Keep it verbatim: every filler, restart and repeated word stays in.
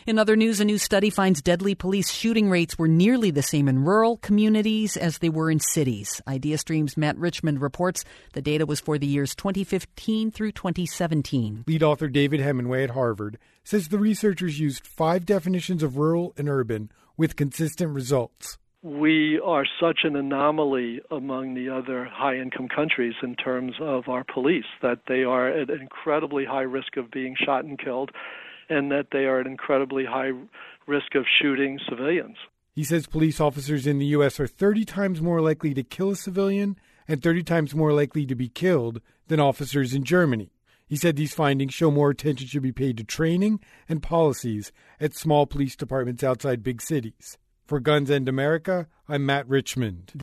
In other news, a new study finds deadly police shooting rates were nearly the same in rural communities as they were in cities. IdeaStream's Matt Richmond reports the data was for the years twenty fifteen through twenty seventeen. Lead author David Hemingway at Harvard says the researchers used five definitions of rural and urban with consistent results. We are such an anomaly among the other high-income countries in terms of our police, that they are at an incredibly high risk of being shot and killed, and that they are at incredibly high risk of shooting civilians. He says police officers in the U S are thirty times more likely to kill a civilian and thirty times more likely to be killed than officers in Germany. He said these findings show more attention should be paid to training and policies at small police departments outside big cities. For Guns End America, I'm Matt Richmond.